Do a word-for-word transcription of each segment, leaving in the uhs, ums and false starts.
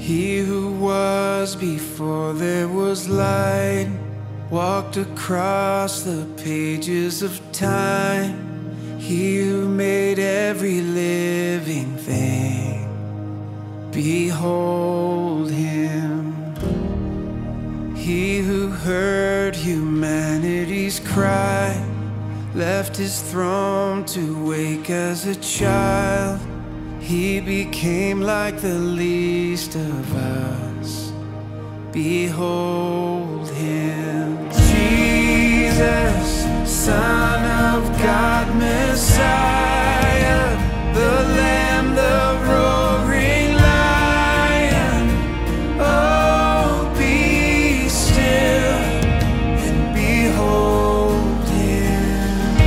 He who was before there was light walked across the pages of time. He who made every living thing, behold him. He who heard humanity's cry left his throne to wake as a child. He became like the least of us, behold him. Jesus, Son of God, Messiah, the Lamb, the roaring Lion. Oh, be still and behold him.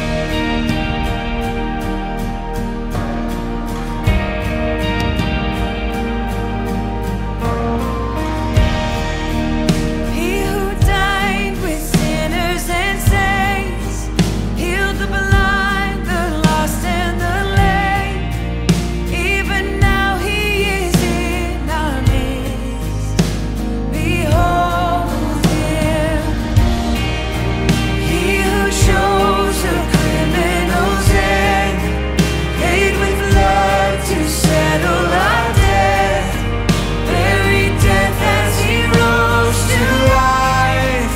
He who died with sinners and saints, healed the blind, the lost and the lame. Even now he is in our midst, behold him. He who shows a criminal's end, paid with love to settle our debt, buried death as he rose to life.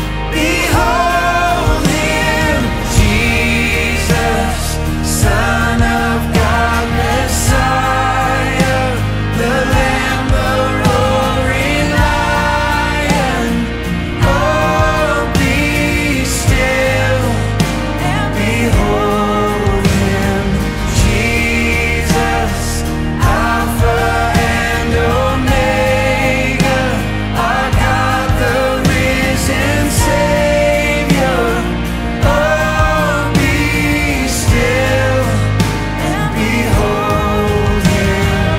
Behold him, Jesus, Son of God, Messiah, the Lamb, the roaring Lion. Oh, be still and behold him, Jesus, Alpha and Omega, our God, the risen Savior. Oh, be still and behold him.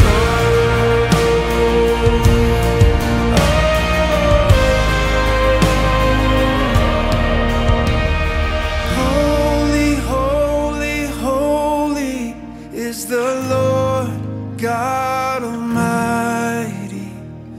Holy, holy, holy is the Lord God Almighty.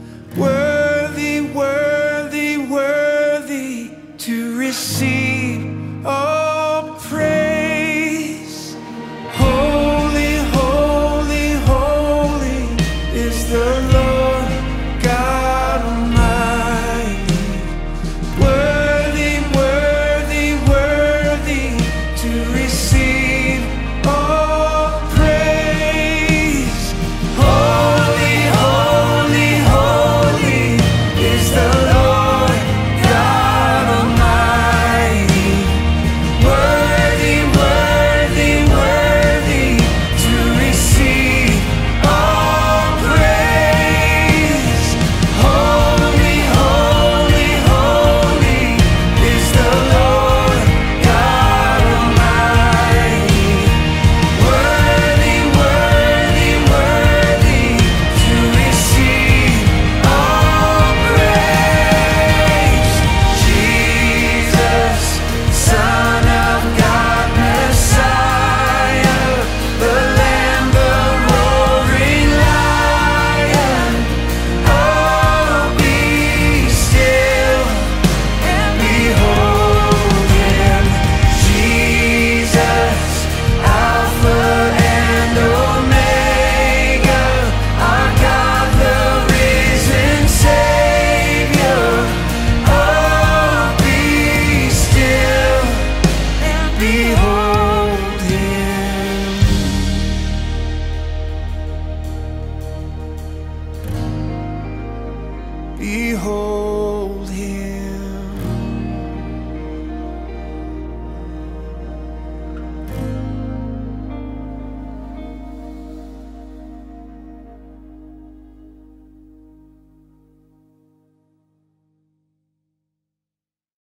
Worthy, worthy, worthy to receive all praise. Holy, holy, holy is the Lord God Almighty. Worthy, worthy, worthy to receive all praise. Holy, holy, holy is the Lord God Almighty. Worthy, worthy, worthy to receive all praise. Holy, holy, holy is the Lord God Almighty. Worthy, worthy, worthy to receive all praise. Jesus, Son of God, Messiah, the Lamb, the roaring Lion. Oh, be still and behold him, Jesus, Alpha and Omega, our God, the risen Savior. Oh, be still and behold him. Behold